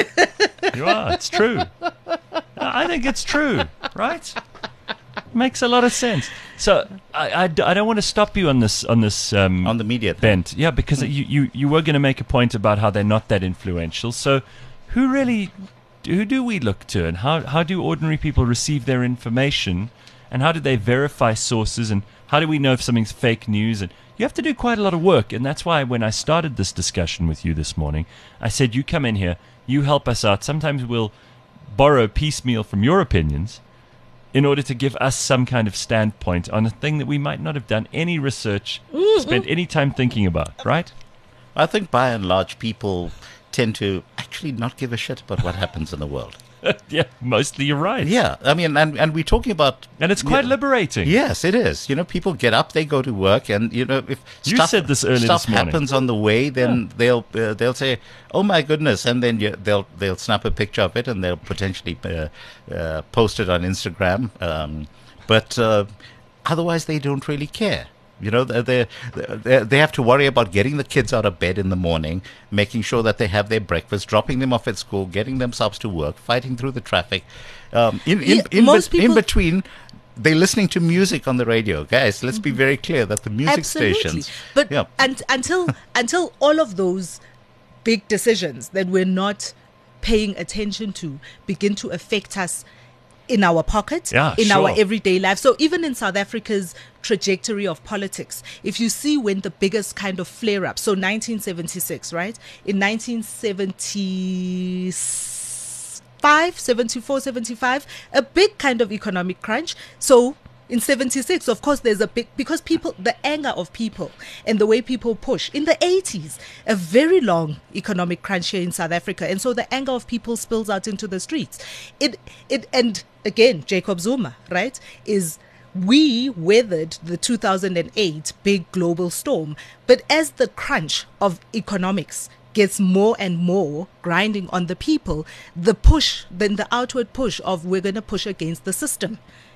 You are. It's true. I think it's true, right? Makes a lot of sense. So I, I, d- I don't want to stop you on this on this um, On the media thing. bent. Yeah, because you, you, you were going to make a point about how they're not that influential. So who really who do we look to, and how how do ordinary people receive their information, and how do they verify sources, and how do we know if something's fake news? And you have to do quite a lot of work, and that's why when I started this discussion with you this morning, I said you come in here, you help us out. Sometimes we'll borrow piecemeal from your opinions in order to give us some kind of standpoint on a thing that we might not have done any research, spent any time thinking about, right? I think by and large, people tend to actually not give a shit about what happens in the world. Yeah, mostly you're right. Yeah, I mean, and, and we're talking about... And it's quite Yeah. liberating. Yes, it is. You know, people get up, they go to work, and you know, if You stuff, said this earlier stuff this morning. happens on the way, then they'll uh, they'll say, "Oh my goodness," and then you, they'll they'll snap a picture of it and they'll potentially uh, uh, post it on Instagram. Um, but uh, otherwise, they don't really care. You know, they they they have to worry about getting the kids out of bed in the morning, making sure that they have their breakfast, dropping them off at school, getting themselves to work, fighting through the traffic. Um, in in Yeah, in, most bet- in people- between, they're listening to music on the radio, guys. Let's be very clear that the music Absolutely. stations. But yeah. and, until until all of those big decisions that we're not paying attention to begin to affect us in our pocket, Yeah, in sure. our everyday life. So even in South Africa's trajectory of politics, if you see when the biggest kind of flare up, so nineteen seventy-six, right? In nineteen seventy-five, seventy-four, seventy-five, a big kind of economic crunch. So in seventy-six, of course, there's a big, because people, the anger of people and the way people push. In the eighties, a very long economic crunch here in South Africa. And so the anger of people spills out into the streets. It, it, and again, Jacob Zuma, right, is we weathered the two thousand eight big global storm. But as the crunch of economics gets more and more grinding on the people, the push, then the outward push of we're going to push against the system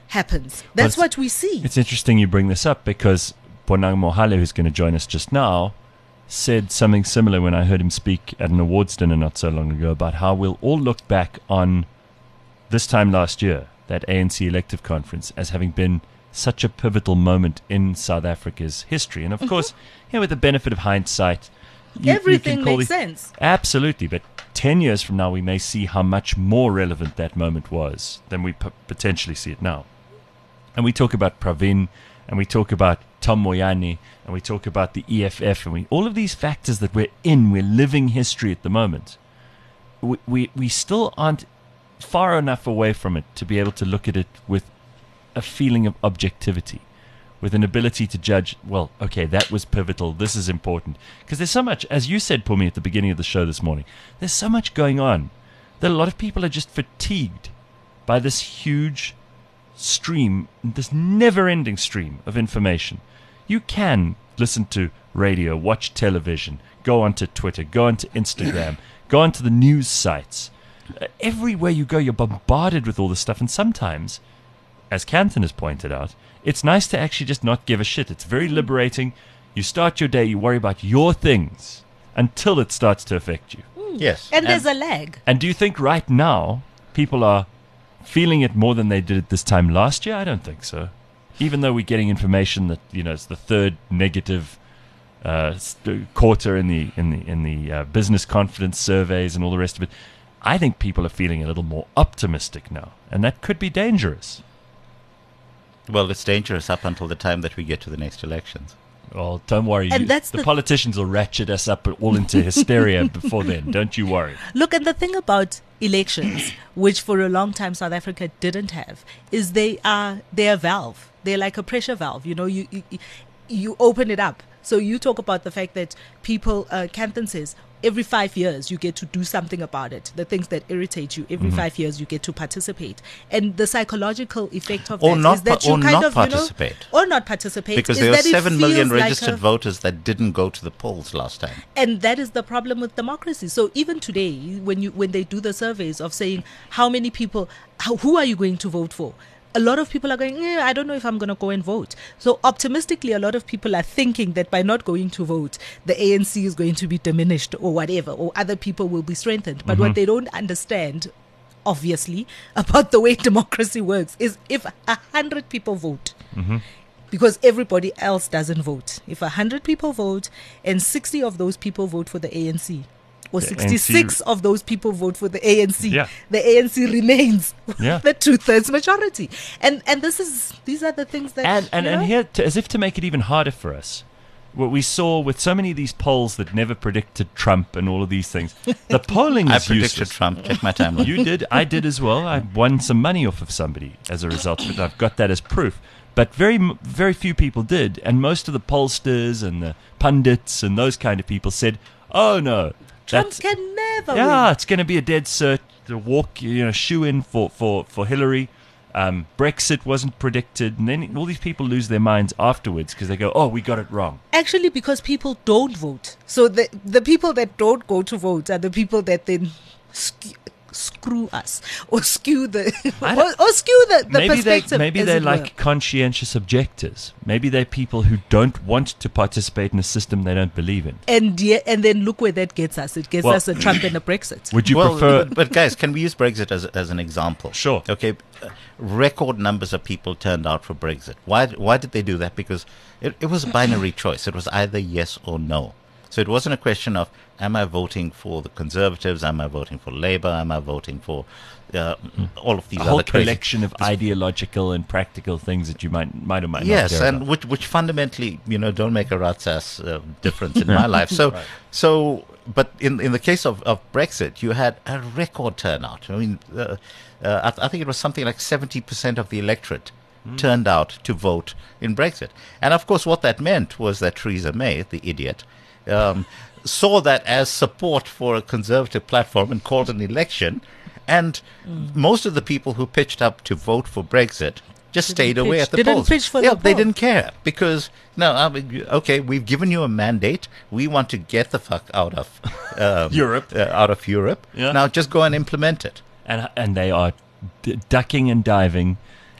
happens. That's Well, what we see. It's interesting you bring this up because Bonang Mohale, who's going to join us just now, said something similar when I heard him speak at an awards dinner not so long ago about how we'll all look back on this time last year, that A N C elective conference, as having been such a pivotal moment in South Africa's history. And of Mm-hmm. course, you know, with the benefit of hindsight, you, you Everything can call makes these- sense. Absolutely, but ten years from now, we may see how much more relevant that moment was than we p- potentially see it now. And we talk about Pravin, and we talk about Tom Moyane, and we talk about the E F F, and we all of these factors that we're in, we're living history at the moment. We, we, we still aren't far enough away from it to be able to look at it with a feeling of objectivity, with an ability to judge, well, okay, that was pivotal, this is important. Because there's so much, as you said, Pumi, at the beginning of the show this morning, there's so much going on that a lot of people are just fatigued by this huge stream, this never-ending stream of information. You can listen to radio, watch television, go onto Twitter, go onto Instagram, go onto the news sites. Uh, everywhere you go, you're bombarded with all this stuff, and sometimes, as Canton has pointed out, it's nice to actually just not give a shit. It's very liberating. You start your day, you worry about your things until it starts to affect you. Yes. And there's a lag. And do you think right now people are feeling it more than they did at this time last year? I don't think so. Even though we're getting information that, you know, it's the third negative uh, st- quarter in the in the in the uh, business confidence surveys and all the rest of it, I think people are feeling a little more optimistic now, and that could be dangerous. Well, it's dangerous up until the time that we get to the next elections. Well, don't worry. And You- that's the, the- politicians will ratchet us up all into hysteria before then. Don't you worry. Look, and the thing about elections, which for a long time South Africa didn't have, is they are they're a valve. They're like a pressure valve. You know, you you, you open it up. So you talk about the fact that people, uh, Canton says, every five years you get to do something about it. The things that irritate you, every Mm-hmm. five years you get to participate. And the psychological effect of Or that not is that pa- you or kind not of, you know, participate. or not participate. Because is there were that it seven million feels like registered a- voters that didn't go to the polls last time. and that is the problem with democracy. So even today, when you when they do the surveys of saying how many people, how, who are you going to vote for, a lot of people are going, eh, I don't know if I'm going to go and vote. So optimistically, a lot of people are thinking that by not going to vote, the A N C is going to be diminished or whatever, or other people will be strengthened. But what they don't understand, obviously, about the way democracy works is if a hundred people vote, because everybody else doesn't vote. If a hundred people vote and sixty of those people vote for the A N C, or The sixty-six of those people vote for the A N C, Yeah. the A N C remains Yeah. the two-thirds majority. And and this is these are the things that And and, you and know? here, to, as if to make it even harder for us, what we saw with so many of these polls that never predicted Trump and all of these things, the polling I is predicted useless. Trump. Check my timeline. You did, I did as well. I won some money off of somebody as a result of it. I've got that as proof. But very, m- very few people did, and most of the pollsters and the pundits and those kind of people said, "Oh no, Trump that's can never yeah, win. it's going to be a dead cert. The walk, you know, shoe in for for for Hillary. Um, Brexit wasn't predicted, and then all these people lose their minds afterwards because they go, "Oh, we got it wrong." Actually, because people don't vote. So the the people that don't go to vote are the people that then skew, screw us or skew the I or, don't- or skew the, the maybe they perspective. maybe as they're it were. like conscientious objectors. Maybe they're people who don't want to participate in a system they don't believe in. and yeah, and then look where that gets us. It gets Well- us a Trump and a Brexit. Would you well, prefer? but, but guys, can we use Brexit as, as an example? Sure. Okay, uh, record numbers of people turned out for Brexit. Why? Why did they do that? Because it, it was a binary choice. It was either yes or no. So it wasn't a question of am I voting for the Conservatives? Am I voting for Labour? Am I voting for uh, all of these a whole other crazy collection of ideological and practical things that you might might or might yes, not care and about. which which fundamentally, you know, don't make a rat's ass uh, difference in my life. So, so, but in in the case of, of Brexit, you had a record turnout. I mean, uh, uh, I, th- I think it was something like seventy percent of the electorate turned out to vote in Brexit, and of course, what that meant was that Theresa May, the idiot, um, saw that as support for a conservative platform and called an election. And most of the people who pitched up to vote for Brexit just Didn't stayed away pitch- at the didn't polls. pitch for yeah, the they poll. didn't care because no, I mean, okay, we've given you a mandate. We want to get the fuck out of um, Europe. uh, out of Europe. Yeah. Now just go and implement it. and and they are d- ducking and diving,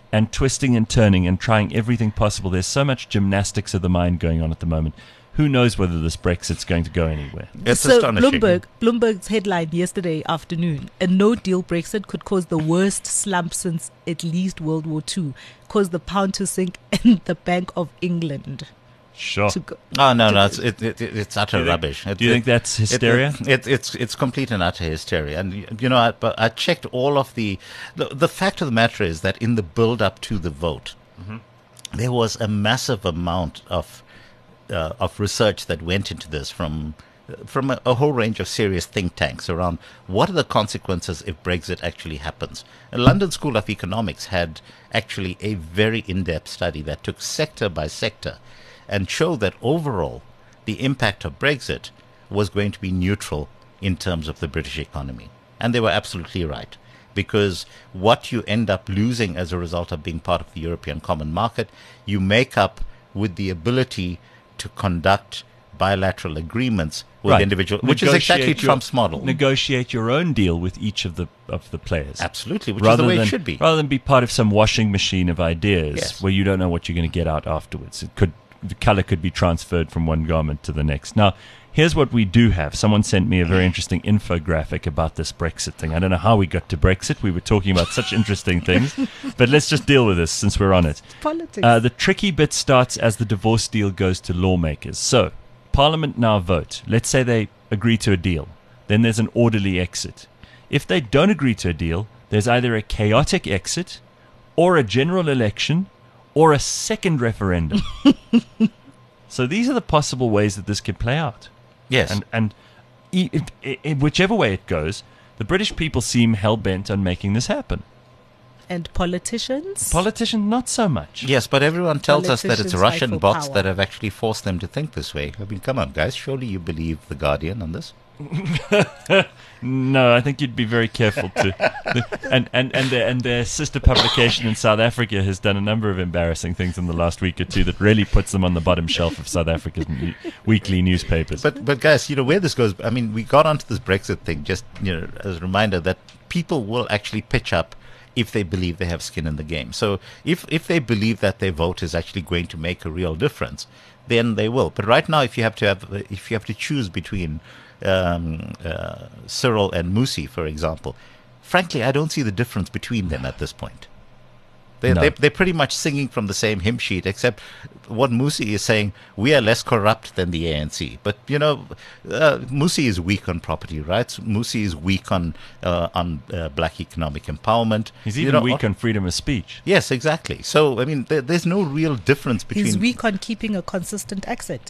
and twisting and turning and trying everything possible. There's so much gymnastics of the mind going on at the moment. Who knows whether this Brexit's going to go anywhere? It's so astonishing. Bloomberg, Bloomberg's headline yesterday afternoon: a no-deal Brexit could cause the worst slump since at least World War Two, cause the pound to sink and the Bank of England Sure. to go. Oh no, no, it's it, it, it's utter Do you think- rubbish. It- do you it- think that's it- hysteria? It, it, it's it's complete and utter hysteria. And y- you know, I, but I checked all of the, the. The fact of the matter is that in the build-up to the vote, there was a massive amount of uh, of research that went into this from from a, a whole range of serious think tanks around what are the consequences if Brexit actually happens. The London School of Economics had actually a very in-depth study that took sector by sector and showed that overall the impact of Brexit was going to be neutral in terms of the British economy. And they were absolutely right, because what you end up losing as a result of being part of the European Common Market, you make up with the ability to conduct bilateral agreements with Right. individual, which is exactly Negotiate your- Trump's model. Negotiate your own deal with each of the of the players. Absolutely, which rather is the way than, it should be. Rather than be part of some washing machine of ideas Yes. where you don't know what you're going to get out afterwards. It could the color could be transferred from one garment to the next. Now, here's what we do have. Someone sent me a very interesting infographic about this Brexit thing. I don't know how we got to Brexit. We were talking about such interesting things, but let's just deal with this since we're on it. Politics. Uh, the tricky bit starts as the divorce deal goes to lawmakers. So, Parliament now vote. Let's say they agree to a deal. Then there's an orderly exit. If they don't agree to a deal, there's either a chaotic exit, or a general election, or a second referendum. So these are the possible ways that this could play out. Yes. And, and e- i- i- whichever way it goes, the British people seem hell-bent on making this happen. And politicians? Politicians, not so much. Yes, but everyone tells us that it's Politicians Russian fight for bots power. that have actually forced them to think this way. I mean, come on, guys. Surely you believe The Guardian on this? No, I think you'd be very careful to. the- and and and their, and their sister publication in South Africa has done a number of embarrassing things in the last week or two that really puts them on the bottom shelf of South Africa's new, weekly newspapers. But but guys, you know where this goes. I mean, we got onto this Brexit thing just you know as a reminder that people will actually pitch up if they believe they have skin in the game. So if if they believe that their vote is actually going to make a real difference, then they will. But right now, if you have to have if you have to choose between um, uh, Cyril and Musi, for example, frankly, I don't see the difference between them at this point. They, No. they, they're pretty much singing from the same hymn sheet, except what Musi is saying, we are less corrupt than the A N C. But, you know, uh, Musi is weak on property rights. Musi is weak on uh, on uh, black economic empowerment. He's You even know, weak on freedom of speech. Yes, exactly. So, I mean, there, there's no real difference between... He's weak on keeping a consistent accent.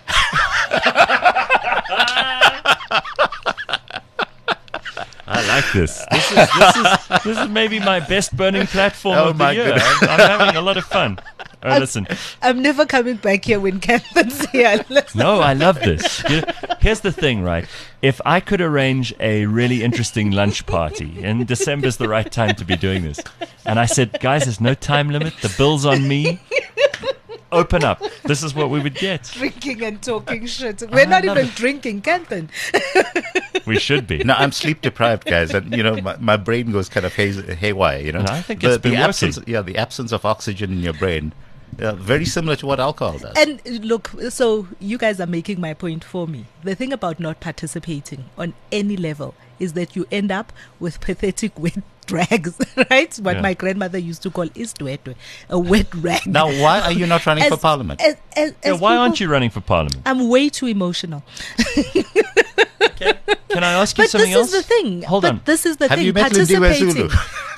I like this. This is this is this is maybe my best burning platform Oh of my the year. goodness. I'm, I'm having a lot of fun. Oh, listen. I'm never coming back here when Catherine's here. Let's- No, I love this. You know, here's the thing, right? If I could arrange a really interesting lunch party, and December's the right time to be doing this, and I said, guys, there's no time limit, the bill's on me, open up. This is what we would get. Drinking and talking shit. We're not love even it. drinking, Catherine. We should be. No, I'm sleep deprived, guys, and you know my, my brain goes kind of hazy, haywire. You know, No, I think the, it's been the working. absence, yeah, the absence of oxygen in your brain, uh, very similar to what alcohol does. And uh, look, so you guys are making my point for me. The thing about not participating on any level is that you end up with pathetic wet drags, right? What Yeah. my grandmother used to call istwetwe, a wet rag. Now, why are you not running for As- parliament? as- as- Yeah, as why people- aren't you running for parliament? I'm way too emotional. Can I ask you But something this else? is the thing. Hold but on. this is the Have thing. you met Lindiwe Participating. Zulu?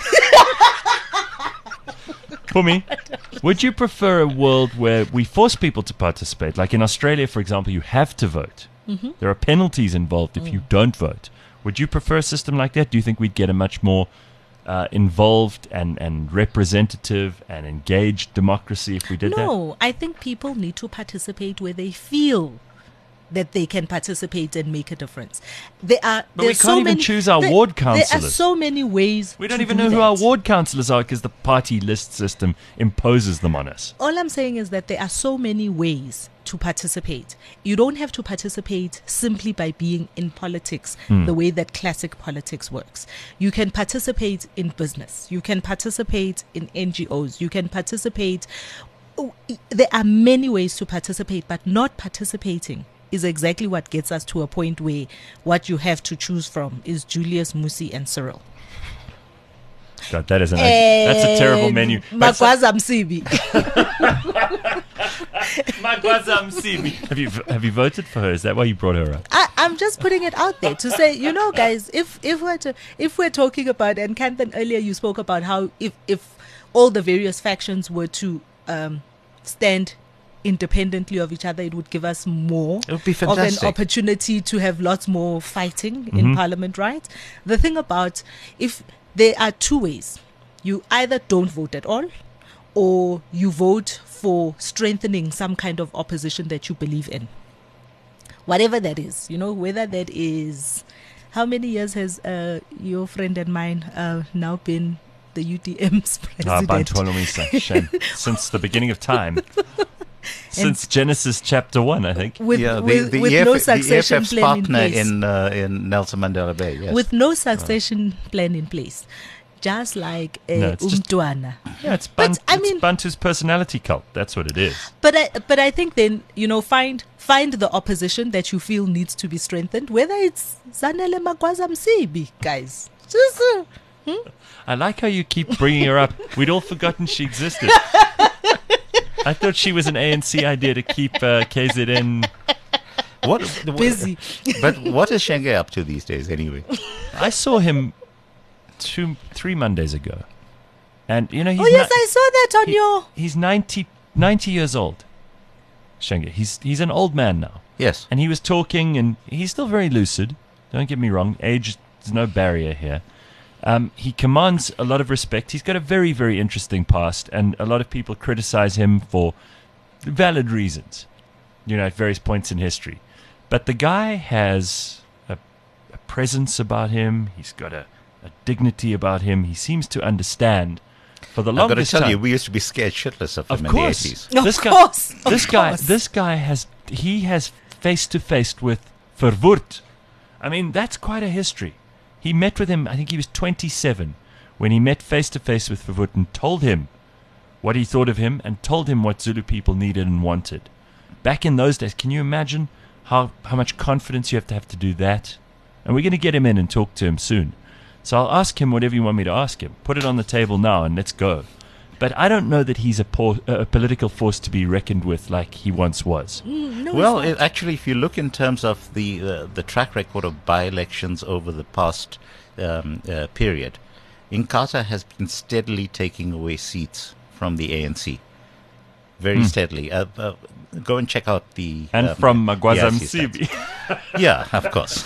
For me, would you prefer a world where we force people to participate? Like in Australia, for example, you have to vote. Mm-hmm. There are penalties involved if Mm. you don't vote. Would you prefer a system like that? Do you think we'd get a much more uh, involved and, and representative and engaged democracy if we did that? No, I think people need to participate where they feel that they can participate and make a difference. There are But we there's can't so even many, choose our there, ward There are councillors. so many ways. We don't to even do know who that. our ward councillors are because the party list system imposes them on us. All I'm saying is that there are so many ways to participate. You don't have to participate simply by being in politics the way that classic politics works. You can participate in business. You can participate in N G Os. You can participate. Oh, i- There are many ways to participate, but not participating is exactly what gets us to a point where what you have to choose from is Julius, Musi, and Cyril. God, that is an that's a terrible And menu. But so- Magwaza Msibi. Magwaza Msibi. Have you have you voted for her? Is that why you brought her up? I, I'm just putting it out there to say, you know, guys, if if we're to, if we're talking about, and Kanthan, earlier you spoke about how if if all the various factions were to um, stand independently of each other, it would give us more It would be of an fantastic. opportunity to have lots more fighting in Parliament, right? The thing about, if there are two ways, you either don't vote at all, or you vote for strengthening some kind of opposition that you believe in. Whatever that is, you know, whether that is, how many years has uh, your friend and mine uh, now been the U D M's Ah, president? Bantolomisa, shame. Since the beginning of time. Since Genesis chapter one, I think. with yeah, the, with, the, with EF, no the succession E F F's plan in partner place. in uh, in Nelson Mandela Bay. Yes. With no succession plan in place. Just like uh, No, it's just- Umtwana. Yeah, it's, But, Bant- I it's mean- Bantu's personality cult. That's what it is. But I, but I think then, you know, find find the opposition that you feel needs to be strengthened, whether it's Zanele Magwaza Msibi, guys. Just, uh, I like how you keep bringing her up. We'd all forgotten she existed. I thought she was an A N C idea to keep uh, K Z N. what, busy. But what is Shenge up to these days, anyway? I saw him two, three Mondays ago, and you know he's Oh, yes, ni- I saw that on he- your... he's ninety, ninety years old. Shenge, he's he's an old man now, Yes. and he was talking, and he's still very lucid. Don't get me wrong, age is no barrier here. Um, he commands a lot of respect. He's got a very, very interesting past, and a lot of people criticize him for valid reasons, you know, at various points in history. But the guy has a, a presence about him. He's got a, a dignity about him. He seems to understand. For the I've got to longest tell time, you, we used to be scared shitless of him of in course, the eighties. Of this guy, course, of this guy, course. this guy has he has face to face with Verwoerd. I mean, that's quite a history. He met with him, I think he was twenty-seven, when he met face to face with Verwoerd and told him what he thought of him and told him what Zulu people needed and wanted. Back in those days, can you imagine how, how much confidence you have to have to do that? And we're going to get him in and talk to him soon. So I'll ask him whatever you want me to ask him. Put it on the table now and let's go. But I don't know that he's a, por- a political force to be reckoned with like he once was. No, Well, it's it, actually, if you look in terms of the uh, the track record of by-elections over the past um, uh, period, Inkatha has been steadily taking away seats from the A N C. Very steadily. Uh, uh, go and check out the... And um, from Magwaza E R C stats. Msibi. Yeah, of course.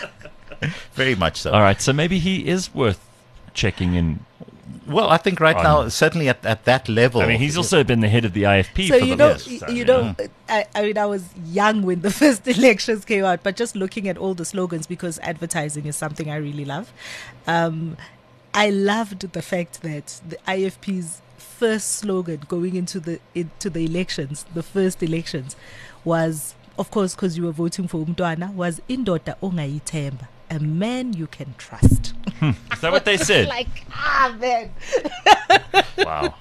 Very much so. All right, so maybe he is worth checking in. Well, I think right On- now, certainly at, at that level... I mean, he's also been the head of the I F P So for you the know, last y- time, you know. know, I, I mean, I was young when the first elections came out, but just looking at all the slogans, because advertising is something I really love. Um, I loved the fact that the I F P's first slogan going into the into the elections, the first elections, was, of course, because you were voting for Umtwana, was Indoda Ongayithemba, a man you can trust. Is that what they said? Like, ah, man. Wow.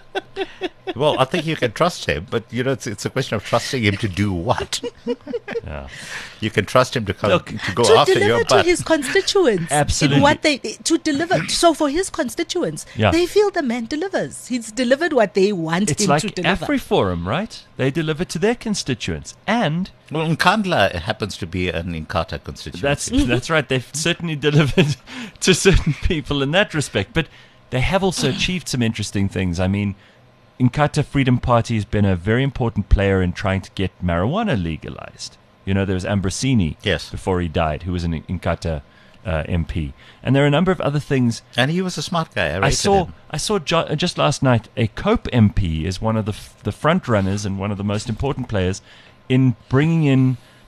Well, I think you can trust him, but, you know, it's, it's a question of trusting him to do what? Yeah. You can trust him to come Look, to go to after deliver your to butt. his constituents. Absolutely. In what they to deliver. So for his constituents, Yeah. they feel the man delivers. He's delivered what they want It's him like to deliver. AfriForum, right? They deliver to their constituents. And Well, Nkandla happens to be an Inkatha constituency. that's that's right. They've certainly delivered to certain people in that respect. But they have also achieved some interesting things. I mean, Inkatha Freedom Party has been a very important player in trying to get marijuana legalized. You know, there was Ambrosini Yes. before he died, who was an Inkatha uh, M P. And there are a number of other things. And he was a smart guy. I, I rated saw him. I saw jo- just last night a COPE M P is one of the f- the front runners and one of the most important players in bringing in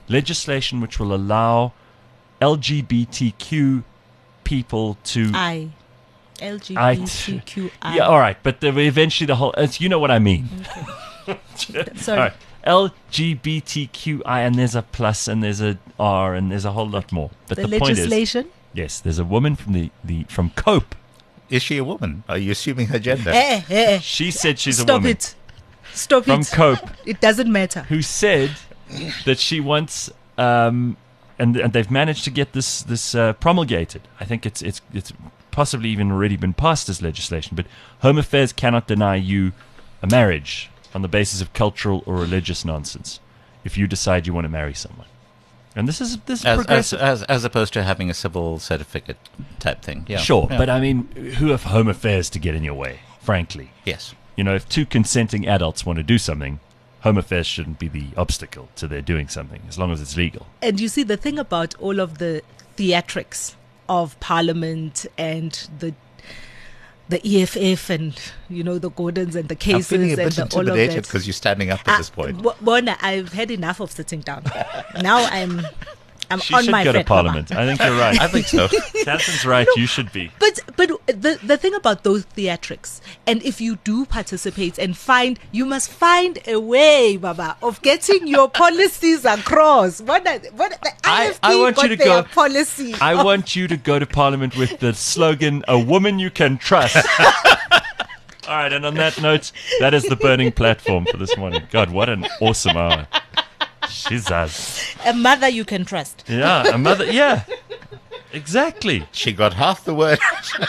legislation which will allow L G B T Q people to I. L G B T Q I. yeah, all right, but the, eventually the whole, it's, you know what I mean. Sorry. All right, L G B T Q I, and there's a plus, and there's a R, and there's a whole lot more. But The the, point is, legislation. yes, there's a woman from the, the from COPE. Is she a woman? Are you assuming her gender? Eh, eh, eh. She said she's Stop a woman it. Stop from it. COPE, It doesn't matter. who said that she wants, um, and and they've managed to get this this uh, promulgated. I think it's it's it's possibly even already been passed as legislation. But Home Affairs cannot deny you a marriage on the basis of cultural or religious nonsense if you decide you want to marry someone. And this is this is As, as, progressive. as, as opposed to having a civil certificate type thing. Yeah. Sure, Yeah. but I mean, who have Home Affairs to get in your way? Frankly, Yes. you know, if two consenting adults want to do something, Home Affairs shouldn't be the obstacle to their doing something, as long as it's legal. And you see, the thing about all of the theatrics of Parliament and the the E F F and, you know, the Gordons and the I'm cases feeling a and bit the, all of intimidated that. because you're standing up at Ah, this point. Bo- Bona, I've had enough of sitting down. Now I'm I'm She on should my go to fat, Baba. Parliament. I think you're right. I think so. Catherine's right. You should be. But but the the thing about those theatrics, and if you do participate and find, you must find a way, Baba, of getting your policies across. What are- what the I- I F P I want got you to their go- policy. I want you to go to Parliament with the slogan, "A woman you can trust." All right, and on that note, that is the burning platform for this morning. God, what an awesome hour. Jesus. A mother you can trust. Yeah, a mother. Yeah, exactly. She got half the word.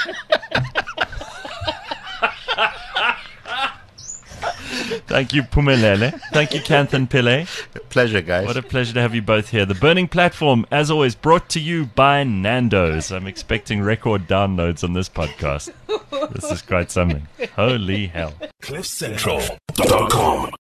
Thank you, Pumelele. Thank you, Kanthan Pillay. Pleasure, guys. What a pleasure to have you both here. The Burning Platform, as always, brought to you by Nando's. I'm expecting record downloads on this podcast. This is quite something. Holy hell. cliff central dot com